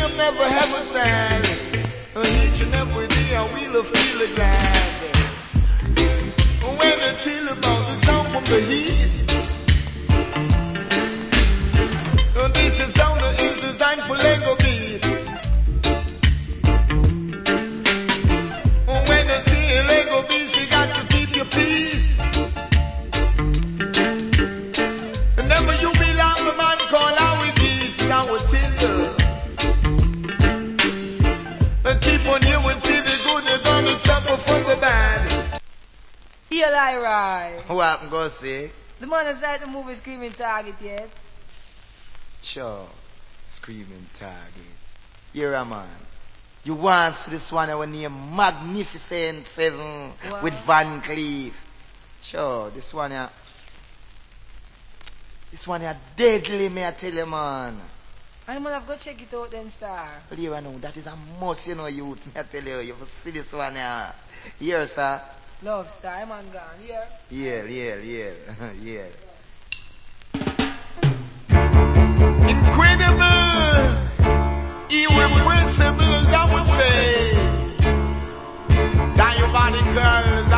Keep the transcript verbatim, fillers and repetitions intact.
them never have a sad. Each and every day I will feel glad. When they tell about the sound from the east, this is sound that is designed for Lego bees. When they see Lego bees, you got to keep your peace. Whenever you belong, the man call out with this, I will tell you. And keep on you and see the good, they're gonna suffer for the bad. Yeah, Lyra. What happened, go see? The man has started the movie Screaming Target yet? Sure, Screaming Target. You're a man. You want to see this one I name Magnificent Seven Wow. with Van Cleef. Sure, this one yeah. This one yeah deadly, me I tell you, man. I'm gonna go check it out then, star. But you know, that is a must, you know, youth. Me I tell you, you must see this one yeah. Here, sir. Love star, man gone. Yeah. Yeah, yeah, yeah, yeah.